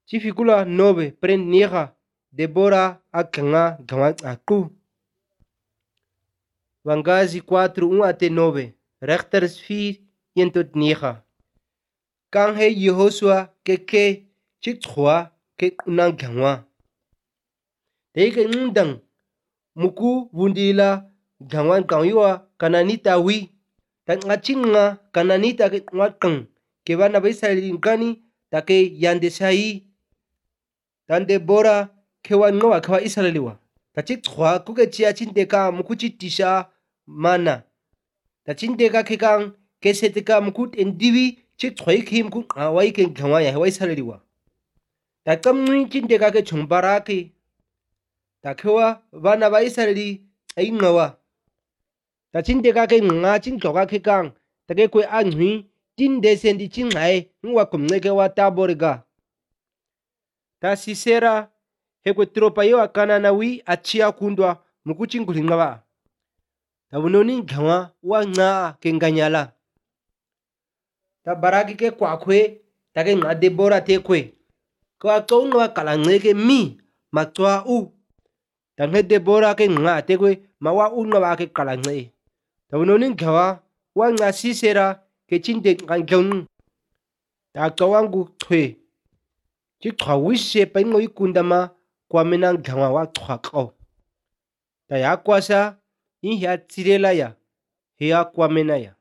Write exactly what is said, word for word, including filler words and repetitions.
Chifikula nove prend niga Debora akanga gawa aku. Wangazi quatro um até nove. Rechters vier een tot negen. Kan he Jehoshua ke ke chitwa ke unang gawa. Teke ngundang muku wundila gawan kanywa kananita wi. Tak ngachinga kananita ke ngakang ke bana ba Israeli ngani take yandesai. Dan Debora kewa ngawa kewa Israeliwa. Tachitwa kuke chia chindeka mukuchi tisha mana. Tachindeka kekang keseteka mukut endiwi chitwa kim kuk awai ke gawa ya hewa Israeliwa. Takamni chindeka ke chumbaraki. Takewa bana ba Israeli ay ngawa. Tachindeka ke nga chintoka kekang take kwe anhui tinde sendi chingai ngwa kumneke wa taboriga. Ta Sisera hekwe tropa yo akana na wi achia kundwa mukuchi ngulingawa. Ta unoni gawa wa nga ke nganyala. Ta baraki ke kwa kwe take nga Debora te kwe. Kwa kau nga kalangeke mi matwa u. Ta nge Debora ke nga te kwe mawa u nga ke kalangeke. Ta unoni gawa wa nga Sisera ke chinde ngangkyong. Ta kawangu kwe. Chikwa wishe pa ingo ikundama kwa menang gawa wa chwa kao. Ta ya kwasa in ya tirela ya. Hea kwa menaya.